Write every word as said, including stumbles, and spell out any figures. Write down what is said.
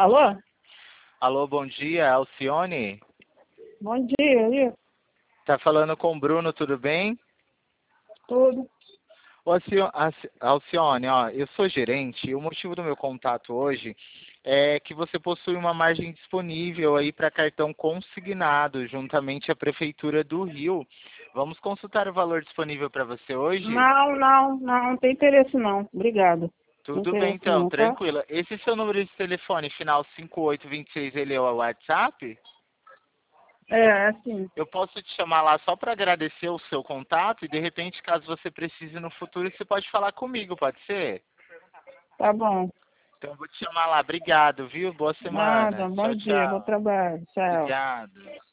Alô? Alô, bom dia, Alcione? Bom dia, aí. Tá falando com o Bruno, tudo bem? Tudo. Ô, Alcio- Alci- Alcione, ó, eu sou gerente e o motivo do meu contato hoje é que você possui uma margem disponível aí para cartão consignado, juntamente à Prefeitura do Rio. Vamos consultar o valor disponível para você hoje? Não, não, não, não tem interesse não. Obrigado. Não Tudo bem, interesse então, não, tá? tranquila. Esse seu número de telefone, final cinco oito dois seis, ele é o WhatsApp? É, é assim. Eu posso te chamar lá só para agradecer o seu contato e, de repente, caso você precise no futuro, você pode falar comigo, pode ser? Tá bom. Então, eu vou te chamar lá. Obrigado, viu? Boa Nada, semana. bom Tchau, dia, bom tchau. trabalho. Tchau. Obrigado.